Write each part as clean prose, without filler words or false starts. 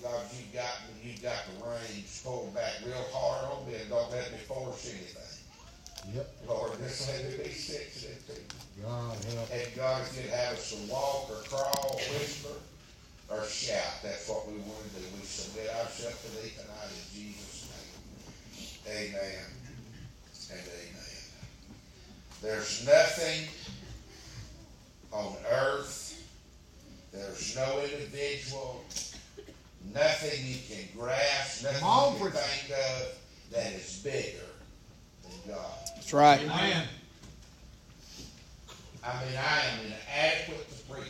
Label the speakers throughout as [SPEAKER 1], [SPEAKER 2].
[SPEAKER 1] God, you got the reins pulled back real hard on me and don't let me force anything.
[SPEAKER 2] Yep.
[SPEAKER 1] Lord, just let me be sensitive to you.
[SPEAKER 2] God help.
[SPEAKER 1] And God, if you'd have us to walk or crawl, whisper, or shout, that's what we want to do. We submit ourselves to thee tonight in Jesus' name. Amen and amen. There's nothing on earth, there's no individual, nothing you can grasp, nothing you can think of that is bigger than God.
[SPEAKER 3] That's right.
[SPEAKER 2] Amen.
[SPEAKER 1] I mean, I am inadequate to preach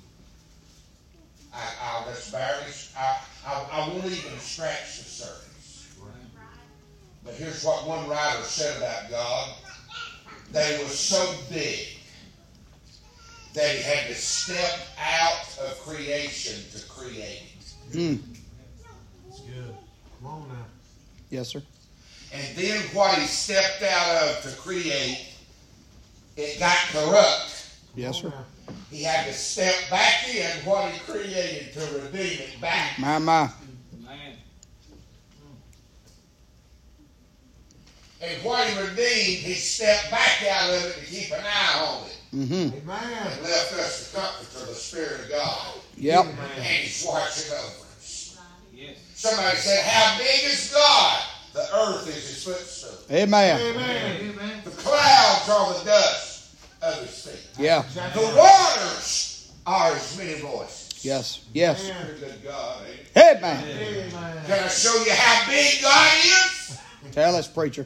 [SPEAKER 1] on. I'll just barely, I won't even scratch the surface. But here's what one writer said about God. They were so big that he had to step out of creation to create it.
[SPEAKER 2] That's good. Come on now.
[SPEAKER 3] Yes, sir.
[SPEAKER 1] And then what he stepped out of to create, it got corrupt.
[SPEAKER 3] Yes, sir.
[SPEAKER 1] He had to step back in what he created to redeem it back.
[SPEAKER 3] My.
[SPEAKER 4] Man.
[SPEAKER 1] And what he redeemed, he stepped back out of it to keep an eye on it.
[SPEAKER 3] Mm-hmm.
[SPEAKER 2] Amen.
[SPEAKER 1] And left us the comfort of the Spirit of God.
[SPEAKER 3] Yep.
[SPEAKER 1] And he's watching over us.
[SPEAKER 4] Yes.
[SPEAKER 1] Somebody said, how big is God? The earth is his footstool.
[SPEAKER 3] Amen.
[SPEAKER 2] Amen.
[SPEAKER 1] The clouds are the dust of his feet.
[SPEAKER 3] Yeah.
[SPEAKER 1] The waters are his many voices.
[SPEAKER 3] Yes. Yes.
[SPEAKER 1] You're a good God, ain't it?
[SPEAKER 3] Amen.
[SPEAKER 2] Amen.
[SPEAKER 1] Can I show you how big God is?
[SPEAKER 3] Tell us, preacher.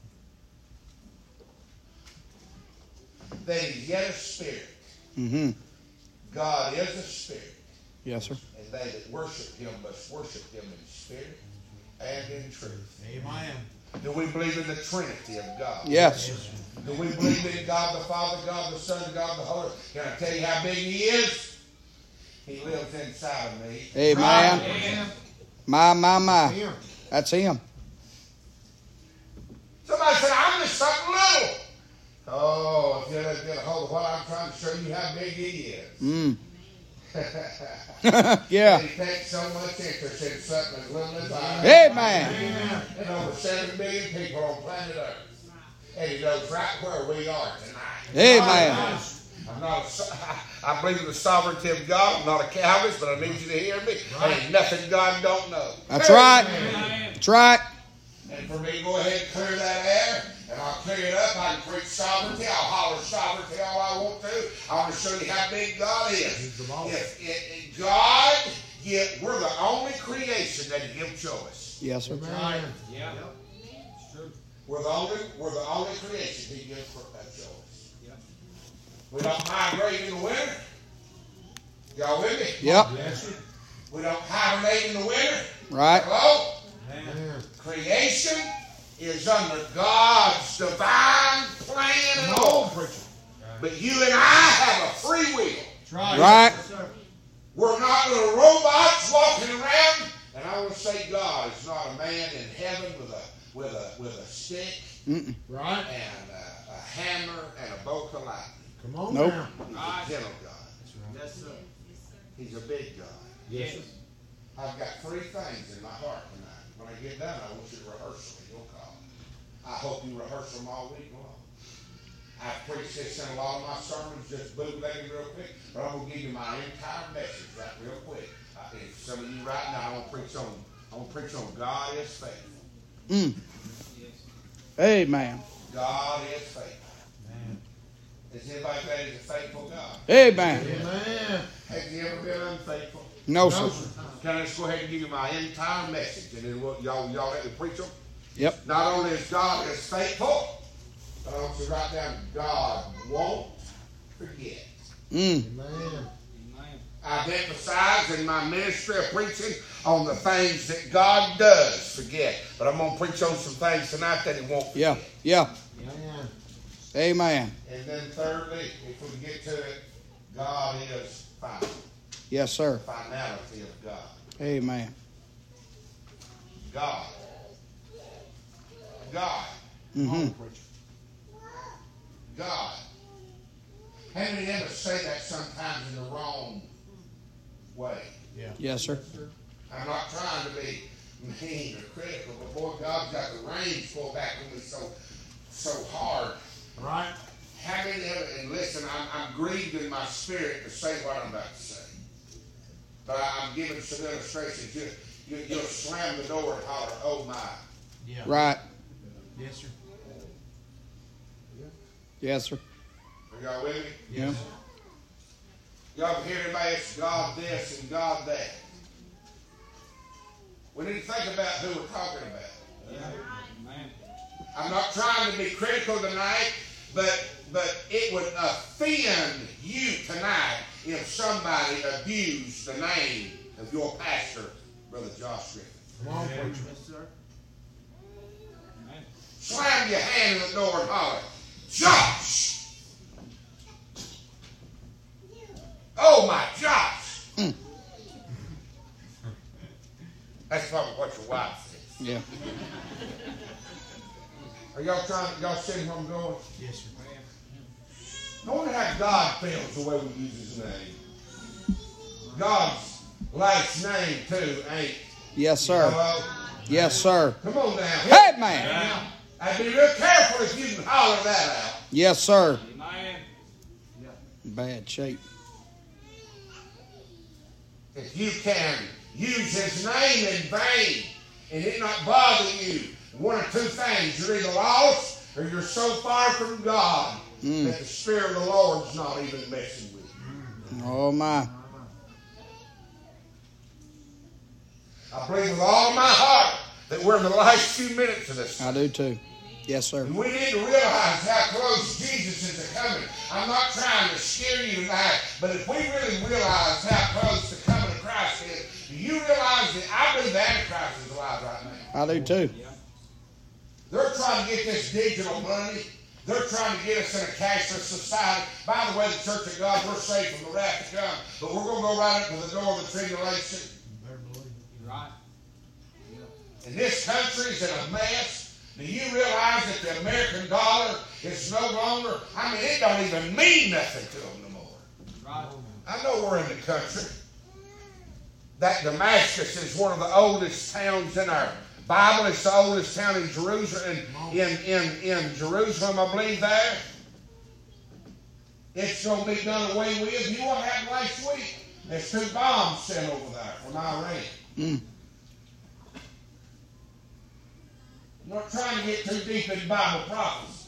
[SPEAKER 1] That he's yet a spirit.
[SPEAKER 3] Mm-hmm.
[SPEAKER 1] God is a spirit.
[SPEAKER 3] Yes, sir.
[SPEAKER 1] And they that worship him must worship him in spirit and in truth.
[SPEAKER 2] Amen.
[SPEAKER 1] Do we believe in the Trinity of God?
[SPEAKER 3] Yes.
[SPEAKER 1] Do we believe in God the Father, God the Son, God the Holy? Can I tell you how big he is? He lives inside of me.
[SPEAKER 3] Amen. My.
[SPEAKER 2] Here.
[SPEAKER 3] That's him.
[SPEAKER 1] Somebody said, I'm just something little. Oh, if you let get a hold of what I'm trying to show you how big he is.
[SPEAKER 3] Mm. Yeah.
[SPEAKER 1] He takes so much interest in something as little as I.
[SPEAKER 3] Amen.
[SPEAKER 1] And over 7 billion people on planet Earth. And he knows right where we are tonight.
[SPEAKER 3] Amen.
[SPEAKER 1] I believe in the sovereignty of God. I'm not a Calvinist, but I need you to hear me. There ain't nothing God don't know.
[SPEAKER 3] That's right. That's right.
[SPEAKER 1] And for me, go ahead and clear that air, and I'll clear it up. I can preach sovereignty. I'll holler sovereignty all I want to. I want to show you how big God is. We're the only creation that He gives choice.
[SPEAKER 3] Yes, sir.
[SPEAKER 2] Amen.
[SPEAKER 4] Yeah. It's true.
[SPEAKER 1] We're the only creation He gives for that choice.
[SPEAKER 4] Yeah.
[SPEAKER 1] We don't migrate in the winter. Y'all with me?
[SPEAKER 3] Yep.
[SPEAKER 2] Yes.
[SPEAKER 1] We don't hibernate in the winter.
[SPEAKER 3] Right.
[SPEAKER 1] Hello?
[SPEAKER 2] Amen.
[SPEAKER 1] Creation is under God's divine plan and order. But you and I have a free will.
[SPEAKER 3] Right.
[SPEAKER 1] We're not little robots walking around. And I want to say God is not a man in heaven with a stick
[SPEAKER 3] Mm-mm.
[SPEAKER 2] Right.
[SPEAKER 1] and a hammer and a bolt of lightning.
[SPEAKER 2] Come on
[SPEAKER 3] Nope.
[SPEAKER 2] now.
[SPEAKER 1] He's a gentle God.
[SPEAKER 4] Yes, sir.
[SPEAKER 1] He's a big God.
[SPEAKER 2] Yes.
[SPEAKER 1] I've got 3 things in my heart tonight. When I get done, I want you to rehearse them. You'll call. I hope you rehearse them all week long. I've preached this in a lot of my sermons, just bootlegging real quick, but I'm going to give you my entire message right real quick. If some of you right now, I'm going to preach on God is faithful.
[SPEAKER 3] Mm. Amen.
[SPEAKER 1] God is faithful. Has anybody glad He's a faithful God?
[SPEAKER 3] Amen.
[SPEAKER 2] Amen.
[SPEAKER 1] Have you ever been unfaithful?
[SPEAKER 3] No, sir.
[SPEAKER 1] Can I just go ahead and give you my entire message, and then y'all let me preach them?
[SPEAKER 3] Yep.
[SPEAKER 1] Not only is God is faithful, but I want you to write down God won't forget.
[SPEAKER 3] Mm.
[SPEAKER 2] Amen.
[SPEAKER 1] I've emphasized in my ministry of preaching on the things that God does forget. But I'm going to preach on some things tonight that He won't forget.
[SPEAKER 3] Yeah.
[SPEAKER 2] Amen.
[SPEAKER 3] Amen.
[SPEAKER 1] And then thirdly, if we get to it, God is final.
[SPEAKER 3] Yes, sir.
[SPEAKER 1] Finality of God.
[SPEAKER 3] Amen.
[SPEAKER 1] God.
[SPEAKER 3] Mm-hmm.
[SPEAKER 1] God. How many ever say that sometimes in the wrong way?
[SPEAKER 2] Yeah.
[SPEAKER 3] Yes, sir.
[SPEAKER 1] I'm not trying to be mean or critical, but boy, God's got the reins pulled back on me so hard.
[SPEAKER 2] Right.
[SPEAKER 1] How many of it, and listen, I'm grieved in my spirit to say what I'm about to say. But I'm giving some illustrations. You'll slam the door and holler, oh my.
[SPEAKER 2] Yeah.
[SPEAKER 3] Right.
[SPEAKER 2] Yes, sir.
[SPEAKER 3] Yes, sir.
[SPEAKER 1] Are y'all with me?
[SPEAKER 3] Yeah.
[SPEAKER 1] Y'all hear anybody ask God this and God that? We need to think about who we're talking about. I'm not trying to be critical tonight, but it would offend you tonight if somebody abused the name of your pastor, Brother Josh Griffin.
[SPEAKER 2] Come on, preacher.
[SPEAKER 4] Yes, sir.
[SPEAKER 1] Slam your hand in the door and holler, Josh! Oh my Josh! That's probably what your wife says.
[SPEAKER 3] Yeah.
[SPEAKER 1] Are y'all seeing where I'm going?
[SPEAKER 2] Yes, sir.
[SPEAKER 1] I wonder how God feels the way we use his name. God's last name too ain't.
[SPEAKER 3] Yes, sir.
[SPEAKER 1] Hello?
[SPEAKER 3] Yes, sir.
[SPEAKER 1] Come on now.
[SPEAKER 3] Hey, man.
[SPEAKER 1] I'd be real careful if you can holler that out.
[SPEAKER 3] Yes, sir.
[SPEAKER 4] Amen.
[SPEAKER 3] Bad shape.
[SPEAKER 1] If you can use his name in vain and it not bother you, one of two things: you're either lost or you're so far from God that the Spirit of the Lord's not even messing with you.
[SPEAKER 3] Oh, my.
[SPEAKER 1] I believe with all my heart that we're in the last few minutes of this.
[SPEAKER 3] I do too. Yes, sir.
[SPEAKER 1] And we need to realize how close Jesus is to coming. I'm not trying to scare you tonight, but if we really realize how close the coming of Christ is, do you realize that I believe the Antichrist is alive right now?
[SPEAKER 3] I do too.
[SPEAKER 1] They're trying to get this digital money. They're trying to get us in a cashless society. By the way, the Church of God, we're safe from the wrath to come, but we're going to go right up to the door of the tribulation.
[SPEAKER 4] Right.
[SPEAKER 1] And this country's in a mess. Do you realize that the American dollar is no longer, I mean, it don't even mean nothing to them no more.
[SPEAKER 4] Right.
[SPEAKER 1] I know we're in the country. That Damascus is one of the oldest towns in our Bible. It's the oldest town in Jerusalem, in Jerusalem, I believe there. It's going to be done away with. You know what happened last week? There's 2 bombs sent over there from Iran. I'm not trying to get too deep in Bible prophecy.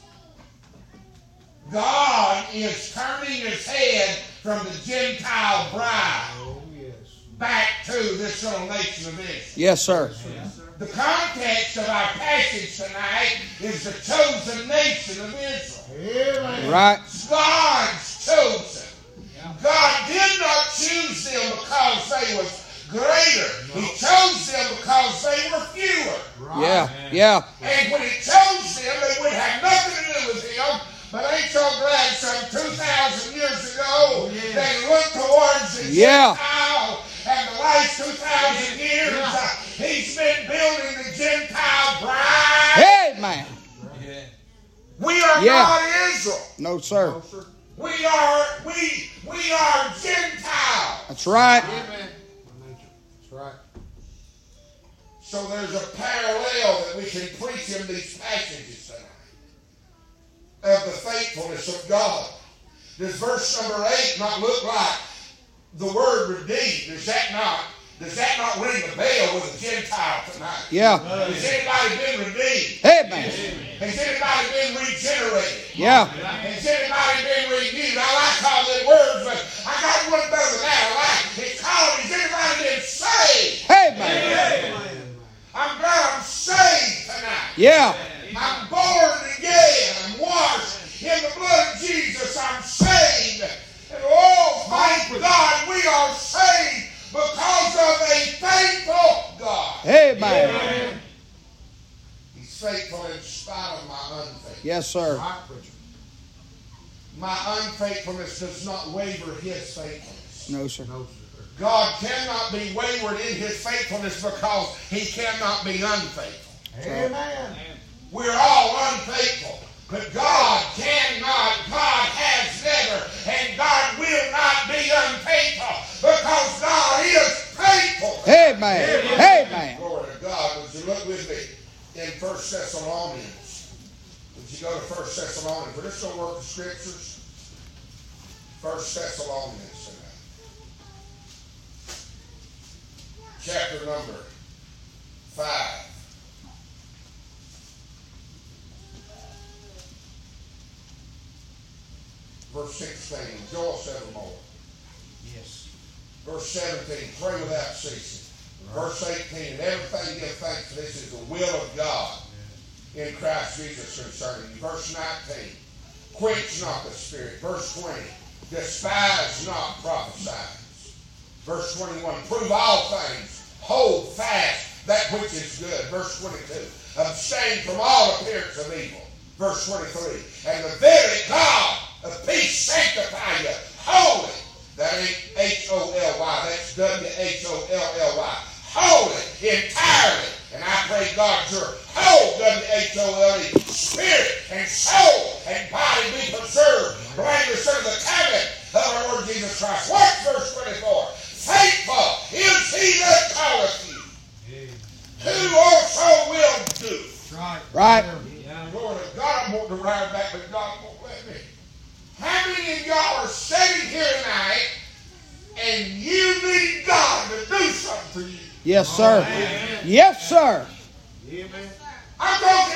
[SPEAKER 1] God is turning his head from the Gentile bride back to this little nation of Israel.
[SPEAKER 3] Yes, sir.
[SPEAKER 4] Yes, sir.
[SPEAKER 1] The context of our passage tonight is the chosen nation of Israel.
[SPEAKER 3] Right.
[SPEAKER 1] God's chosen. God did not choose them because they was greater. He chose them because they were fewer.
[SPEAKER 3] Yeah. Yeah.
[SPEAKER 1] And when he chose them, they would have nothing to do with him. But ain't so glad some 2,000 years ago they looked towards the Gentile, and the last 2,000 years he's been building the Gentile bride.
[SPEAKER 3] Hey, man.
[SPEAKER 1] We are not Israel.
[SPEAKER 3] No, sir.
[SPEAKER 1] We are Gentile.
[SPEAKER 3] That's right.
[SPEAKER 2] That's right.
[SPEAKER 1] So there's a parallel that we can preach in these passages tonight of the faithfulness of God. Does verse number 8 not look like the word redeemed? Does that not ring a bell with a Gentile tonight?
[SPEAKER 3] Yeah.
[SPEAKER 1] Has anybody been redeemed?
[SPEAKER 3] Hey, man.
[SPEAKER 1] Has anybody been regenerated?
[SPEAKER 3] Yeah.
[SPEAKER 1] Has anybody been renewed? I like all the words, but I got one better than that. I like it's called, has anybody been saved?
[SPEAKER 3] Hey, man.
[SPEAKER 1] I'm glad I'm saved tonight.
[SPEAKER 3] Yeah.
[SPEAKER 1] I'm born again. I'm washed in the blood of Jesus. I'm saved. And oh, thank God we are saved because of a faithful God.
[SPEAKER 3] Hey, man.
[SPEAKER 1] He's faithful in spite of my unfaithfulness.
[SPEAKER 3] Yes, sir.
[SPEAKER 1] My unfaithfulness does not waver his faithfulness.
[SPEAKER 3] No, sir.
[SPEAKER 1] God cannot be wayward in his faithfulness because he cannot be unfaithful.
[SPEAKER 2] Amen.
[SPEAKER 1] We're all unfaithful. But God cannot, God has never, and God will not be unfaithful because God is faithful.
[SPEAKER 3] Amen. Amen.
[SPEAKER 1] Glory to God. Would you look with me in 1 Thessalonians? Would you go to 1 Thessalonians? We're just going to work the scriptures. 1 Thessalonians tonight. Chapter number 5. Verse 16. Joel evermore.
[SPEAKER 2] Yes.
[SPEAKER 1] Verse 17. Pray without ceasing. Verse 18. And everything give thanks, for this is the will of God in Christ Jesus concerning you. Verse 19. Quench not the spirit. Verse 20. Despise not prophesying. Verse 21. Prove all things. Hold fast that which is good. Verse 22. Abstain from all appearance of evil. Verse 23. And the very God of peace sanctify you holy. That ain't H-O-L-Y. That's W-H-O-L-L-Y. Holy, entirely. And I pray God your whole W-H-O-L-E spirit and soul and body be preserved. Blameless under the covenant of our Lord Jesus Christ. Watch verse 24. Faithful is he that calleth you, who also will do.
[SPEAKER 2] Right.
[SPEAKER 3] Right.
[SPEAKER 1] Lord, if God won't to ride back, but God won't let me. How many of y'all are sitting here tonight and you need God to do something for you?
[SPEAKER 3] Yes, sir. Yes, sir.
[SPEAKER 4] Amen.
[SPEAKER 1] I'm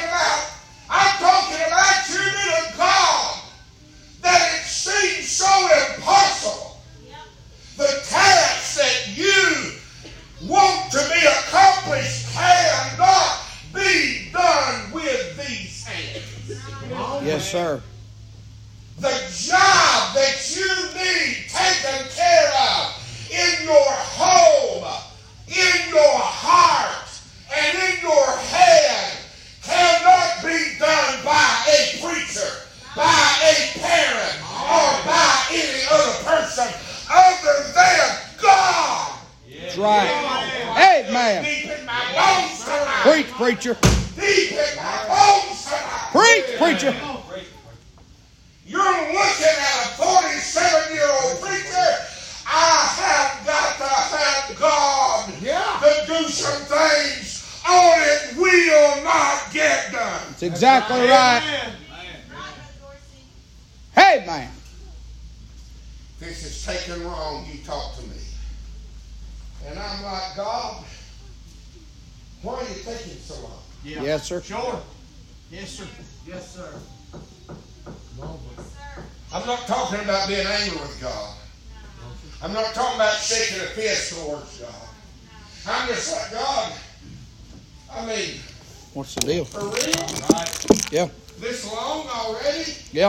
[SPEAKER 1] talking about you need a God that it seems so impossible. The task that you want to be accomplished cannot be done with these hands.
[SPEAKER 3] Yes, sir.
[SPEAKER 1] The job that you need taken care of in your home, in your heart, and in your head cannot be done by a preacher, by a parent, or by any other person other than God.
[SPEAKER 3] That's right. Amen.
[SPEAKER 1] Deep in my bones tonight.
[SPEAKER 3] Preach, preacher.
[SPEAKER 1] Deep in my bones tonight.
[SPEAKER 3] Preach, preacher.
[SPEAKER 1] You're looking at a 47-year-old preacher. I have got to have God to do some things or it will not get done.
[SPEAKER 3] That's exactly right. Amen.
[SPEAKER 1] This is taken wrong. You talk to me. And I'm like, God, why are you taking so long?
[SPEAKER 3] Yes, sir.
[SPEAKER 2] Sure. Yes, sir.
[SPEAKER 4] Yes, sir.
[SPEAKER 1] I'm not talking about being angry with God. I'm not talking about shaking a fist towards God. I'm just like, God, I mean,
[SPEAKER 3] What's the deal?
[SPEAKER 1] for real?
[SPEAKER 3] Yeah.
[SPEAKER 1] This long already?
[SPEAKER 3] Yeah.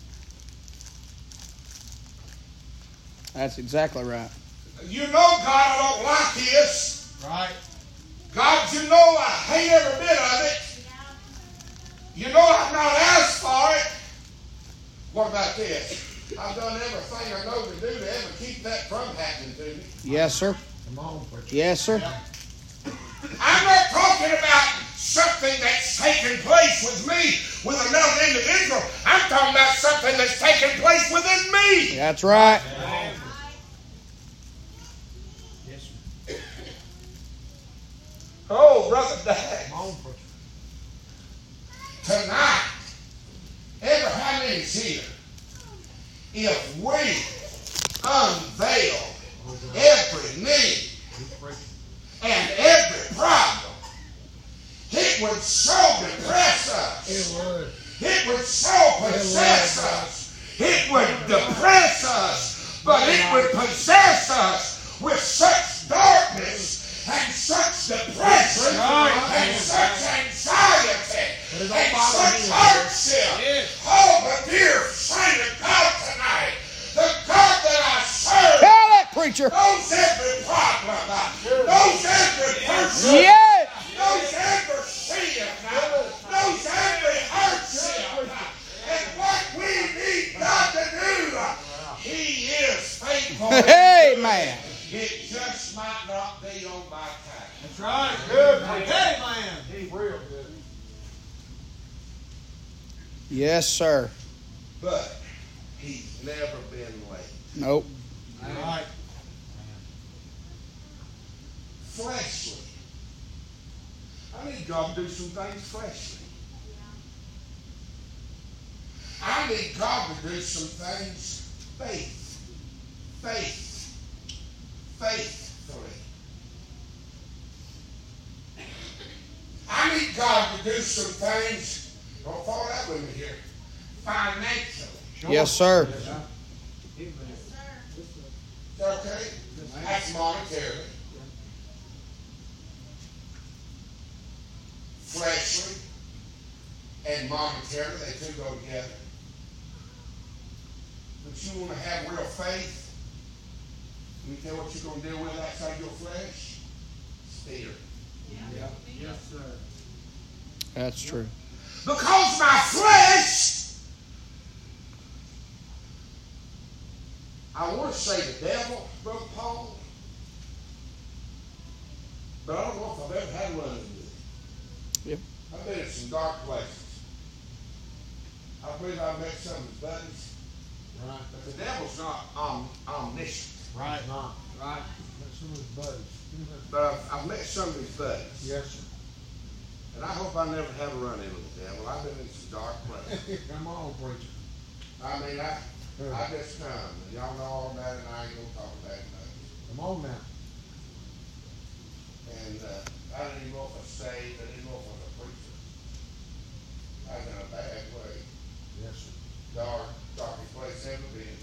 [SPEAKER 3] That's exactly right.
[SPEAKER 1] You know, God, I don't like this.
[SPEAKER 2] Right.
[SPEAKER 1] God, you know I hate every bit of it. You know I've not asked for it. What about this? I've done everything I know to do to ever keep that from happening to me.
[SPEAKER 3] Yes, sir.
[SPEAKER 2] Come on, preacher.
[SPEAKER 3] Yes, sir.
[SPEAKER 1] I'm not talking about something that's taken place with me, with another individual. I'm talking about something that's taken place within me.
[SPEAKER 3] That's right.
[SPEAKER 2] Yes, sir.
[SPEAKER 1] Oh, Brother Dad.
[SPEAKER 2] Come on, preacher.
[SPEAKER 1] Tonight, how many's here? If we unveil every need and every problem, it would so depress us.
[SPEAKER 2] It would.
[SPEAKER 1] It would so possess us. It would depress us, but it would possess us with such darkness and such depression and such anxiety and such hardship. Oh, but dear saint of God tonight, the God that I serve
[SPEAKER 3] Tell it, preacher.
[SPEAKER 1] knows every problem, knows every person,
[SPEAKER 3] Yes.
[SPEAKER 1] knows every sin, knows every hardship, and what we need God to do, He is faithful.
[SPEAKER 3] Amen.
[SPEAKER 1] It just might not be on my time.
[SPEAKER 2] That's right. Good. Hey, man. He's real good.
[SPEAKER 3] Yes, sir.
[SPEAKER 1] But He's never been late.
[SPEAKER 3] Nope.
[SPEAKER 2] All right.
[SPEAKER 1] fleshly. I need God to do some things fleshly. I need God to do some things faithfully. I need God to do some things, don't fall out with me here, financially.
[SPEAKER 3] Yes, sir.
[SPEAKER 1] Okay? That's monetarily. Fleshly and monetarily, they two go together. But you want to have real faith? Let me tell you what you're going to deal with outside your flesh? Fear.
[SPEAKER 4] Yeah. Yes, sir.
[SPEAKER 3] That's true.
[SPEAKER 1] Because my flesh, I want to say the devil, Brother Paul, but I don't know if I've ever had one with it.
[SPEAKER 3] Yep.
[SPEAKER 1] I've been in some dark places. I believe I've met some of his buddies.
[SPEAKER 2] Right.
[SPEAKER 1] But the devil's not omniscient.
[SPEAKER 2] Right. Not. Right. That's some of his buddies.
[SPEAKER 1] But I've met some of his buddies.
[SPEAKER 2] Yes, sir.
[SPEAKER 1] And I hope I never have a run-in with the devil. I've been in some dark places.
[SPEAKER 2] Come on, preacher.
[SPEAKER 1] I mean, I just come. And y'all know all about it, and I ain't going to talk about it much.
[SPEAKER 2] Come on now.
[SPEAKER 1] And I didn't even know if I saved. I didn't know if I was a preacher. I was in a bad way.
[SPEAKER 2] Yes, sir.
[SPEAKER 1] Darkest place ever been.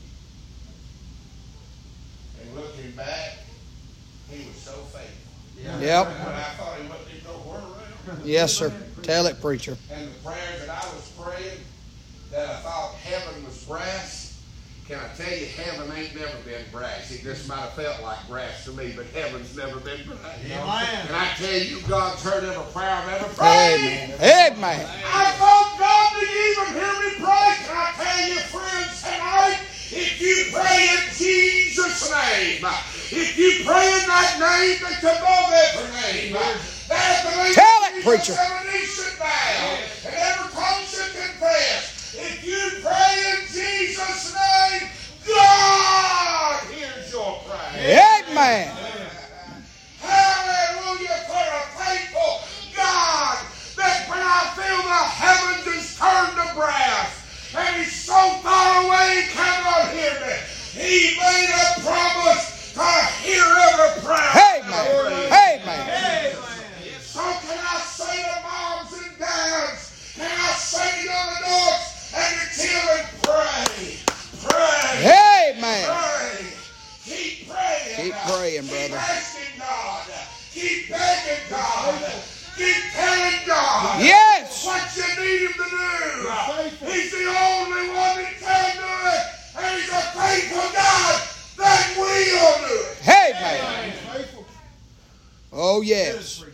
[SPEAKER 1] And looking back, he was so faithful.
[SPEAKER 3] Yep.
[SPEAKER 1] When I thought he wasn't even nowhere around.
[SPEAKER 3] Yes, sir. Tell it, preacher.
[SPEAKER 1] And the prayers that I was praying, that I thought heaven was brass, can I tell you, heaven ain't never been brass. It just might have felt like brass to me, but heaven's never been brass.
[SPEAKER 2] Amen.
[SPEAKER 1] And I tell you, God's heard every prayer I've ever prayed.
[SPEAKER 3] Amen. Amen.
[SPEAKER 1] I thought God didn't even hear me pray. Can I tell you, friends, tonight, if you pray in Jesus' name, if you pray in that name that's above every name, that the name
[SPEAKER 3] Tell it,
[SPEAKER 1] of Jesus,
[SPEAKER 3] preacher.
[SPEAKER 1] every knee should bow, and every tongue should confess. If you pray in Jesus' name, God hears your prayer.
[SPEAKER 3] Amen.
[SPEAKER 1] Hallelujah for a faithful God, that when I feel the heavens is turned to brass and he's so far away he cannot hear me, he made a promise to hear every prayer.
[SPEAKER 3] Amen. Amen.
[SPEAKER 1] So can I say to moms and dads, can I say to young adults and the children, pray, pray,
[SPEAKER 3] Amen.
[SPEAKER 1] pray, keep praying,
[SPEAKER 3] Keep praying, brother.
[SPEAKER 1] keep asking God, keep begging God, keep telling God
[SPEAKER 3] Yes.
[SPEAKER 1] what you need him to do. He's the only one that can do it, and he's a faithful God that will do it.
[SPEAKER 3] Amen.
[SPEAKER 2] Faithful.
[SPEAKER 3] Oh, yes.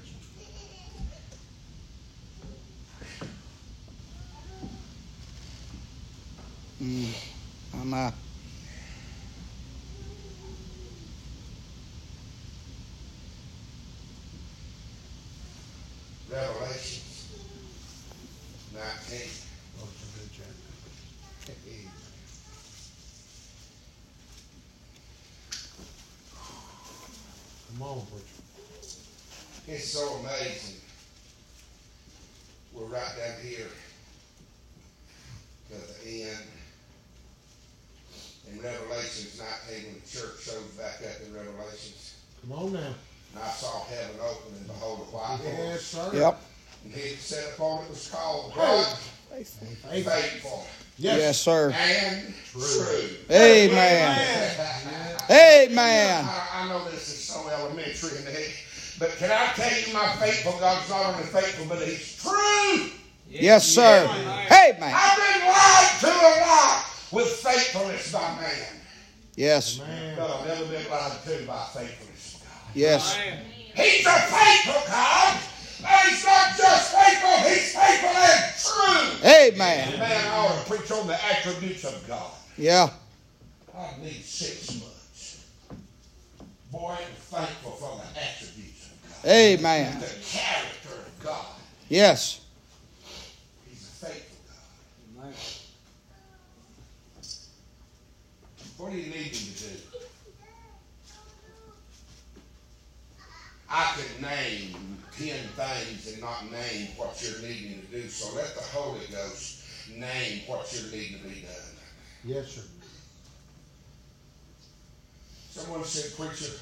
[SPEAKER 3] I'm
[SPEAKER 1] Revelations 19.
[SPEAKER 2] Oh, it's a good chapter. Come on, preacher.
[SPEAKER 1] It's so amazing. We're right down here to the end. In Revelations 19, when the church shows back up in Revelations,
[SPEAKER 2] Come on now.
[SPEAKER 1] and I saw heaven open, and behold, a white
[SPEAKER 2] Yes,
[SPEAKER 1] horse.
[SPEAKER 2] sir.
[SPEAKER 3] Yep.
[SPEAKER 1] And he that sat upon it was called What?
[SPEAKER 2] Faithful.
[SPEAKER 1] Faithful
[SPEAKER 3] Yes, sir.
[SPEAKER 1] and true.
[SPEAKER 3] Amen. Amen.
[SPEAKER 1] I know this is so elementary in the but can I tell you, my faithful God's not only faithful, but he's true.
[SPEAKER 3] Yes, sir. Amen.
[SPEAKER 1] I've been lied to a lot with faithfulness by man.
[SPEAKER 3] Yes.
[SPEAKER 2] Man.
[SPEAKER 1] But I've never been lied to by faithfulness of God.
[SPEAKER 3] Yes.
[SPEAKER 1] He's a faithful God. And he's not just faithful, he's faithful and true.
[SPEAKER 3] Amen.
[SPEAKER 1] Man, I ought to preach on the attributes of God.
[SPEAKER 3] Yeah.
[SPEAKER 1] I need 6 months. Boy, I'm thankful for the attributes of God.
[SPEAKER 3] Amen.
[SPEAKER 1] The character of God.
[SPEAKER 3] Yes.
[SPEAKER 1] He's a faithful God. What do you need him to do? I could name 10 things and not name what you're needing to do. So let the Holy Ghost name what you're needing to be done.
[SPEAKER 2] Yes, sir.
[SPEAKER 1] Someone said, preacher,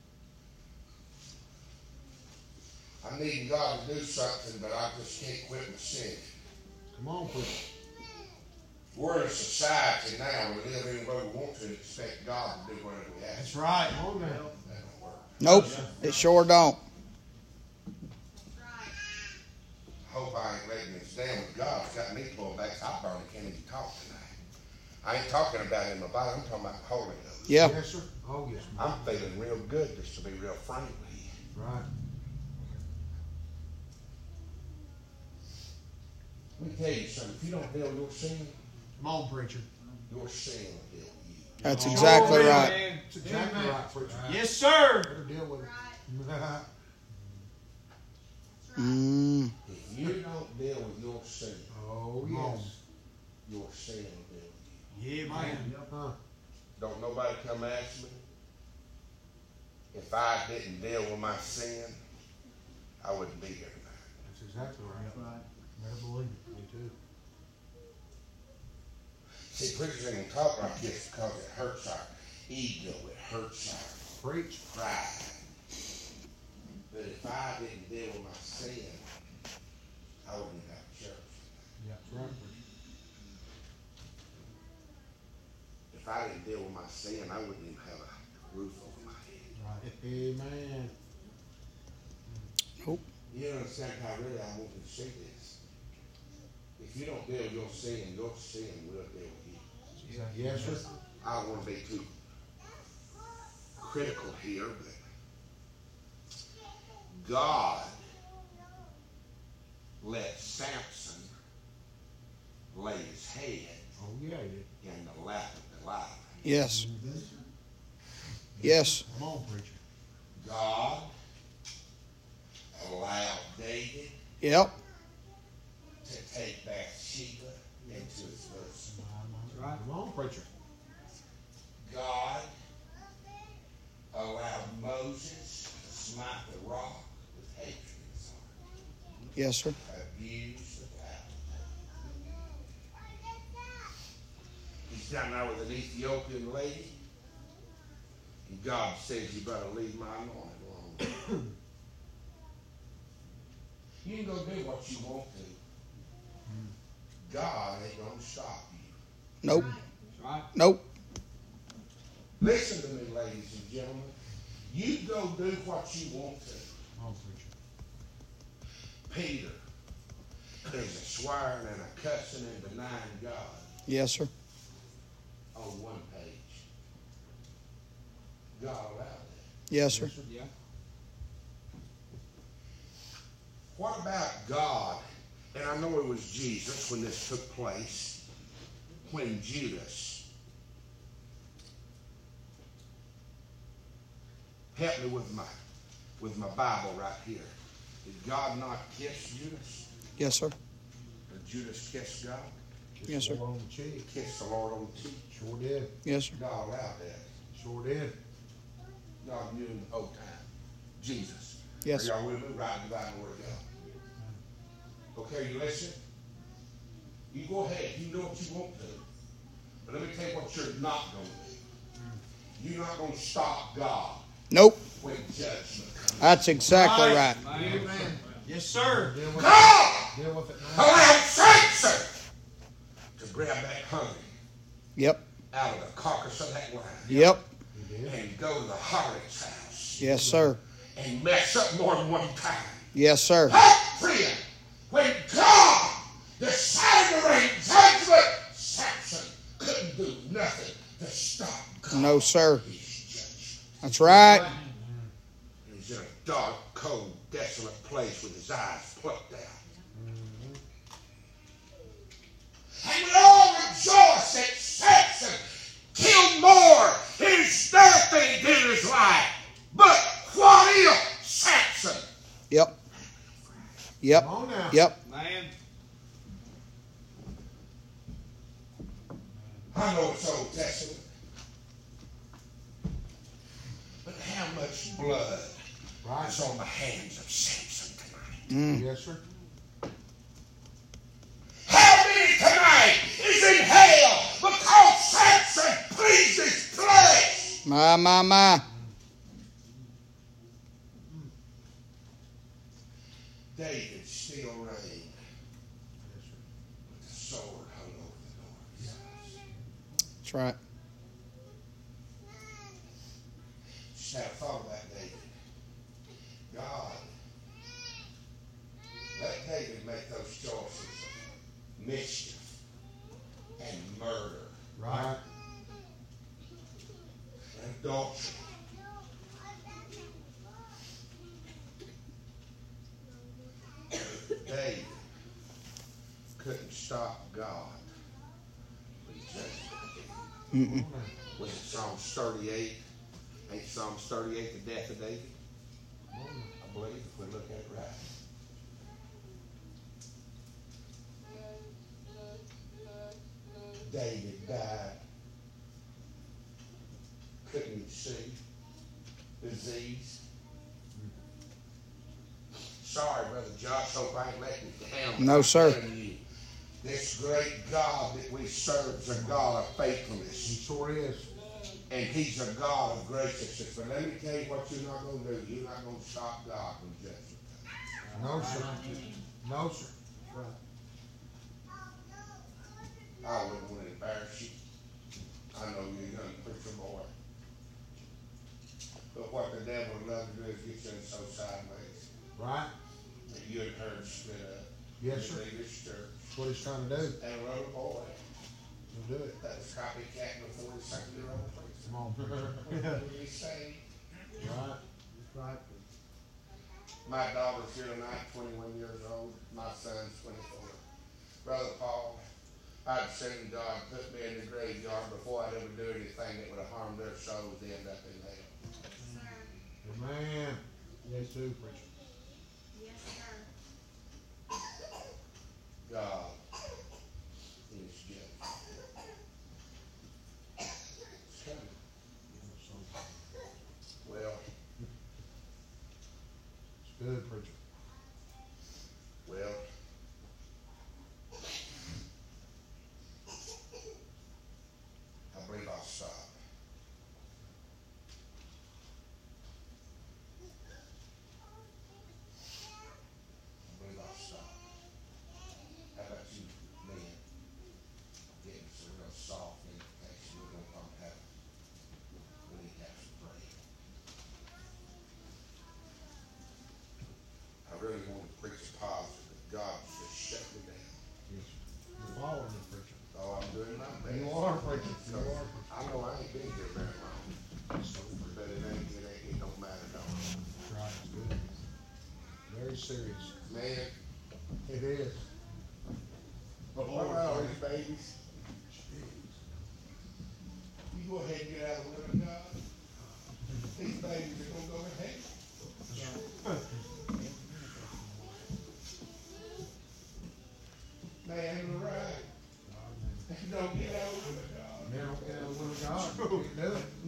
[SPEAKER 1] I'm needing God to do something, but I just can't quit my sin.
[SPEAKER 2] Come on, preacher.
[SPEAKER 1] We're in a society now, we live any way we want to and expect God to do whatever we ask.
[SPEAKER 2] That's right. Come on now.
[SPEAKER 1] That don't work.
[SPEAKER 3] Nope. It sure don't.
[SPEAKER 1] I hope I ain't letting this down with God. It's got me pulled back. I probably can't even talk tonight. I ain't talking about in my body. I'm talking about the Holy Ghost.
[SPEAKER 3] Yeah.
[SPEAKER 2] Yes, sir. Oh, yes.
[SPEAKER 1] I'm feeling real good, just to be real frank with you.
[SPEAKER 2] Right.
[SPEAKER 1] Let me tell you something. If you don't deal with your sin,
[SPEAKER 2] Come on, preacher.
[SPEAKER 1] your sin will deal with you.
[SPEAKER 3] That's exactly right.
[SPEAKER 2] That's exactly right, preacher.
[SPEAKER 5] Yes, sir.
[SPEAKER 2] Better deal with it.
[SPEAKER 1] If you don't deal with your sin,
[SPEAKER 2] Oh, yes.
[SPEAKER 1] your sin will deal with you.
[SPEAKER 5] Yeah, man.
[SPEAKER 2] Huh.
[SPEAKER 1] Don't nobody come ask me if I didn't deal with my sin, I wouldn't be here tonight.
[SPEAKER 2] That's exactly right. Better believe it. Me too.
[SPEAKER 1] See, preachers ain't gonna talk like this because it hurts our ego, it hurts our
[SPEAKER 2] Preach.
[SPEAKER 1] pride. But if I didn't deal with my sin, I wouldn't have church.
[SPEAKER 2] Yeah, that's right, preacher.
[SPEAKER 1] If I didn't deal with my sin, I wouldn't even have a roof over my head.
[SPEAKER 2] Right. Amen.
[SPEAKER 3] Nope.
[SPEAKER 1] You understand how really I want you to see this? If you don't deal with your sin will deal with you.
[SPEAKER 2] Yes, sir.
[SPEAKER 1] I don't want to be too critical here, but God let Samson lay his head
[SPEAKER 2] Oh, yeah, he did.
[SPEAKER 1] in the lap of Delilah.
[SPEAKER 3] Yes. Yes.
[SPEAKER 2] Come on, preacher.
[SPEAKER 1] God allowed David
[SPEAKER 3] Yep.
[SPEAKER 1] to take Bathsheba into his bosom.
[SPEAKER 2] Right. Come on, preacher.
[SPEAKER 1] God allowed Moses to smite the rock with hatred in his heart.
[SPEAKER 3] Yes, sir.
[SPEAKER 1] Abuse the power. He's down there with an Ethiopian lady, and God says, you better leave my anointed alone. You can go do what you want to. God ain't going to stop you.
[SPEAKER 3] Nope.
[SPEAKER 5] Right.
[SPEAKER 3] Nope.
[SPEAKER 1] Listen to me, ladies and gentlemen. You go do what you want to.
[SPEAKER 2] Come on, preacher.
[SPEAKER 1] Peter is a swearing and a cussing and denying God
[SPEAKER 3] Yes, sir.
[SPEAKER 1] on one page. God allowed that.
[SPEAKER 3] Yes, sir.
[SPEAKER 5] Yeah.
[SPEAKER 1] What about God? And I know it was Jesus when this took place, when Judas, help me with my Bible right here. Did God not kiss Judas?
[SPEAKER 3] Yes, sir.
[SPEAKER 1] Did Judas kiss God?
[SPEAKER 3] Yes, sir.
[SPEAKER 2] Kiss the Lord on the cheek.
[SPEAKER 1] Kiss the Lord on the cheek.
[SPEAKER 2] Sure did.
[SPEAKER 3] Yes, sir.
[SPEAKER 1] God allowed that.
[SPEAKER 2] Sure did.
[SPEAKER 1] God knew in the whole time. Jesus.
[SPEAKER 3] Yes,
[SPEAKER 1] Are
[SPEAKER 3] sir.
[SPEAKER 1] y'all with me? Right in the Bible word of God. Okay, you listen? You go ahead. You know what you want to. But let me tell you what you're not going to do. You're not going to stop God
[SPEAKER 3] Nope.
[SPEAKER 1] when judgment comes.
[SPEAKER 3] That's exactly right.
[SPEAKER 5] Amen. Yes, sir.
[SPEAKER 2] Deal with
[SPEAKER 1] God
[SPEAKER 2] it. Deal with it now.
[SPEAKER 1] allowed Samson to grab that honey
[SPEAKER 3] Yep.
[SPEAKER 1] out of the carcass of that lion
[SPEAKER 3] Yep.
[SPEAKER 2] He did.
[SPEAKER 1] and go to the harlot's house
[SPEAKER 3] Yes, sir.
[SPEAKER 1] and mess up more than one time.
[SPEAKER 3] Yes, sir.
[SPEAKER 1] That friend, when God decided to rain judgment, Samson couldn't do nothing to stop God.
[SPEAKER 3] No, sir.
[SPEAKER 1] His judgment.
[SPEAKER 3] That's right.
[SPEAKER 1] He's in a dark, cold, desolate place with his eyes plucked out. And we all rejoice that Samson killed more in his death than he did in his life. But what if Samson?
[SPEAKER 3] Yep. Yep.
[SPEAKER 2] Come on now.
[SPEAKER 3] Yep.
[SPEAKER 5] Man.
[SPEAKER 1] I know it's Old Testament. But how much blood
[SPEAKER 2] Right.
[SPEAKER 1] is on the hands of Samson tonight.
[SPEAKER 2] Yes, sir.
[SPEAKER 1] How many tonight is in hell because Samson pleased his flesh?
[SPEAKER 3] My.
[SPEAKER 1] David still reigned with the sword hung over the door of his house.
[SPEAKER 3] That's right.
[SPEAKER 1] Just have thought about David. God, let David make those choices of mischief and murder
[SPEAKER 2] Right.
[SPEAKER 1] and adultery. David couldn't stop God.
[SPEAKER 3] Mm-mm.
[SPEAKER 1] When Psalms 38, ain't Psalms 38 the death of David? I believe if we look at it right. David died. Couldn't even see. Disease. Sorry, Brother Josh, hope I ain't letting you down.
[SPEAKER 3] No, sir.
[SPEAKER 1] I'm telling you, this great God that we serve is a God of
[SPEAKER 2] He
[SPEAKER 1] faithfulness.
[SPEAKER 2] sure is.
[SPEAKER 1] And he's a God of graciousness. But let me tell you what you're not going to do. You're not going to stop God when judgment comes.
[SPEAKER 2] No, sir. No, sir.
[SPEAKER 1] I wouldn't want to embarrass you. I know you're a young preacher boy. But what the devil would love to do is get you so sideways
[SPEAKER 2] Right?
[SPEAKER 1] that you and her split up.
[SPEAKER 2] Yes, sir.
[SPEAKER 1] Leave this church.
[SPEAKER 2] That's what he's trying to do.
[SPEAKER 1] And a little boy
[SPEAKER 2] He'll do it.
[SPEAKER 1] that was copycat before the 2nd-year-old preacher.
[SPEAKER 2] Come on, preacher.
[SPEAKER 1] He saved.
[SPEAKER 2] Right. Right.
[SPEAKER 1] My daughter's here tonight, 21 years old. My son's 24. Brother Paul, I'd seen God put me in the graveyard before I'd ever do anything that would have harmed their souls to end up in hell.
[SPEAKER 2] Amen. Yes, too, preacher.
[SPEAKER 1] God is good. It's coming. Well,
[SPEAKER 2] It's good, preacher.
[SPEAKER 1] well. I believe I'll stop. I believe I'll stop. How about you, men? Getting some real soft indication we're gonna come have. We need to have some prayer. I really want to preach positive, but God just shut me down.
[SPEAKER 2] Yes, sir. You're following me, preacher.
[SPEAKER 1] Oh, I'm doing my best.
[SPEAKER 2] You are, preacher. You
[SPEAKER 1] So,
[SPEAKER 2] are.
[SPEAKER 1] I know I ain't been here very long, but it don't matter, no.
[SPEAKER 2] That's right. It's good. Very serious.
[SPEAKER 1] Man,
[SPEAKER 2] It is.
[SPEAKER 1] what about all these babies? You go ahead and get out of the will of God. These babies are gonna go to hell. Man, you're right. Don't get out of the will of God.
[SPEAKER 2] Man, don't get out of the will of God. Can't do it.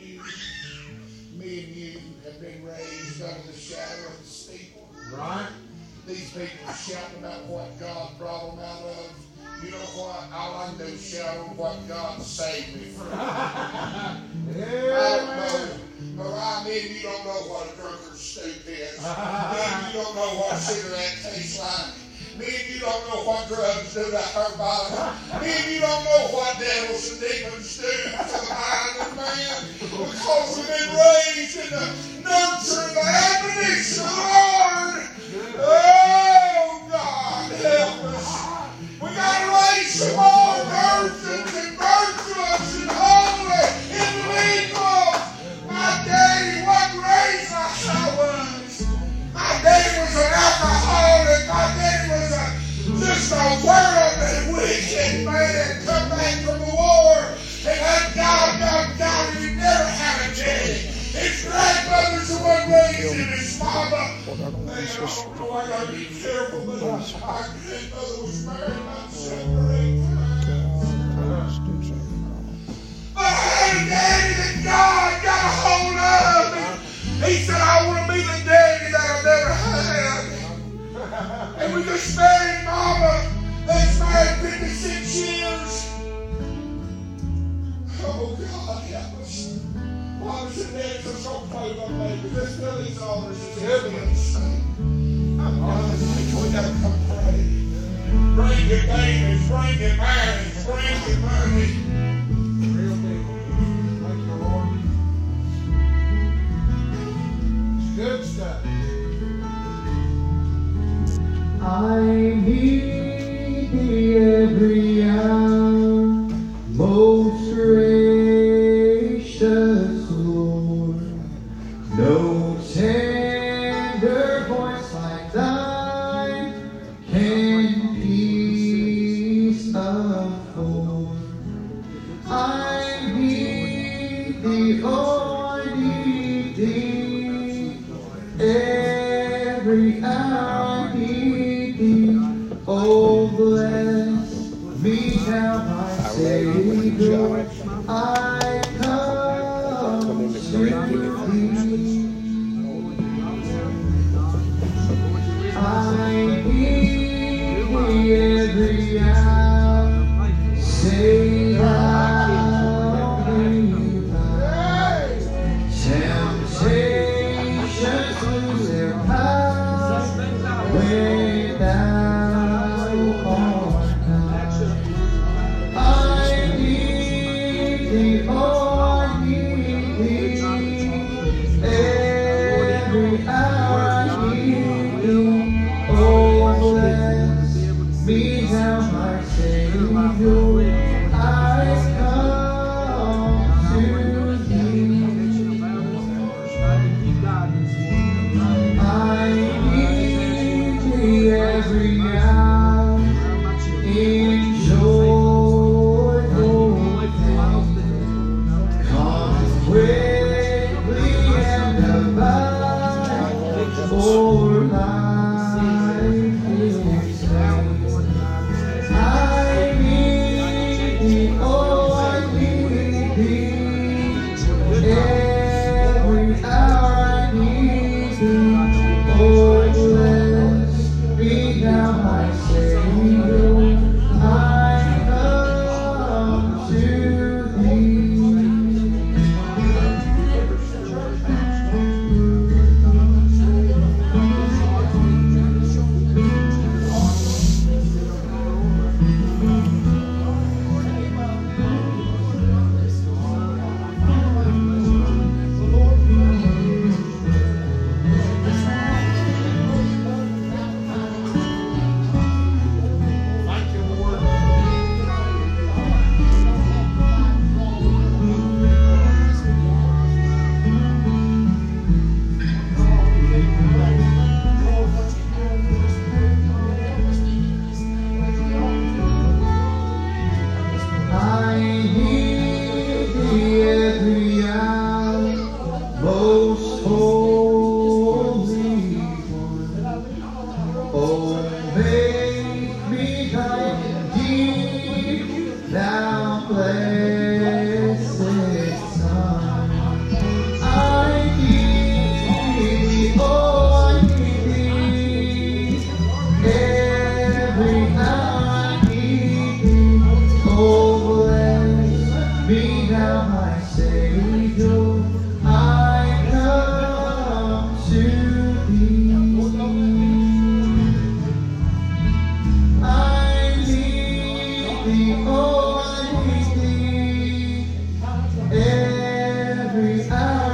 [SPEAKER 1] Me and you have been raised under the shadow of the steeple.
[SPEAKER 2] Right?
[SPEAKER 1] These people are shouting about what God brought them out of. You know what? All I do is shout on what God saved me from. I don't know. Mariah, me and you don't know what a drunkard's stoop is. Me and you don't know what cigarette tastes like. Me and you don't know what drugs do to our body. Me and you don't know what devils and demons do to the mind of man. Because we've been raised in the nurture and the admonition of the Lord. Oh, God, help us. We got to raise some more virgins and virtuous and holy individuals. My daddy wasn't raised like I was. My daddy was an alcoholic. My daddy was just a worldly, wicked man. Come back from the war. And that God, he never had a daddy. His grandmother's the one raised him, his mama. Man, I don't know, I gotta be careful, but my grandmother was married about 7 or 8 times. But I had a daddy that God got a hold of. He said, I want to be the daddy bringing marriage, bringing money.
[SPEAKER 2] Real deal. Thank you, Lord. It's good stuff.
[SPEAKER 6] I need thee every hour, most gracious Lord. No tender voice like thine can peace afford. I need thee, oh, I need thee every hour. I need thee, oh, bless me now, my Savior. I come to thee. I need thee every hour. Say thou be thine. Temptations lose their power when thou art nigh. I need thee, oh, I need thee every hour. I need thee, oh, bless me now, my Savior. I come to thee. I need thee every hour in joyful faith. Come quickly and abide, for life is safe. I need thee, oh, I need thee every hour. I need thee, oh, bless me now, my Savior. I come to thee.
[SPEAKER 2] Thank you, Lord.
[SPEAKER 6] I need thee every hour, most holy one. Oh, make me thine indeed, thou blessed Son. I need thee, oh, I need thee every hour. I need thee, oh, bless me now, my Savior. I come to thee. I need thee, oh, I need thee every hour.